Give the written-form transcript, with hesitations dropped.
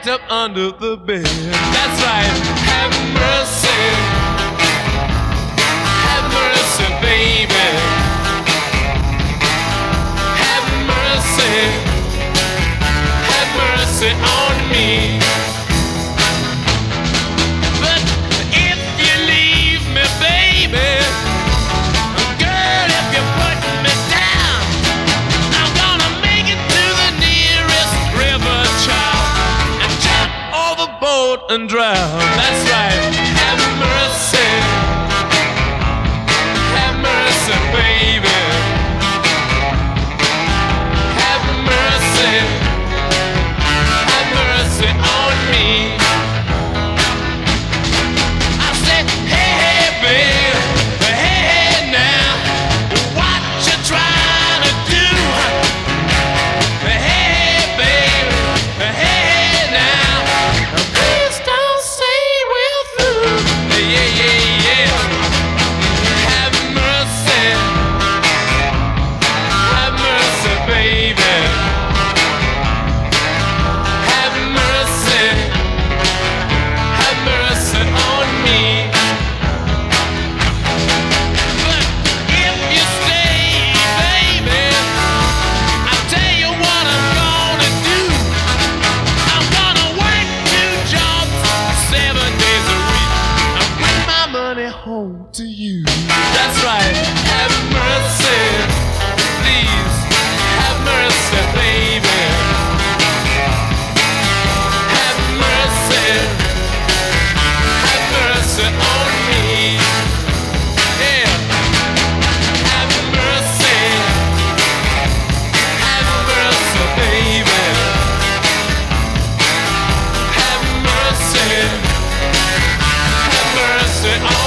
stacked up under the bed. That's right, have mercy. Have mercy, baby. Have mercy. Have mercy on me. But if you leave me, baby, girl, if you put me down, I'm gonna make it to the nearest river, child, and jump overboard and drown. That's right, have mercy. Have mercy, baby. Have mercy. Have mercy on me. I said, hey, hey, baby, hey, hey, now, what you trying to do? Hey, hey, baby, hey, hey, now, please don't say we're through. Yeah, yeah, yeah. Have mercy. Have mercy, baby. Have mercy. Have mercy on me. But if you stay, baby, I'll tell you what I'm gonna do. I'm gonna work 2 jobs 7 days a week. I'll bring my money home to you.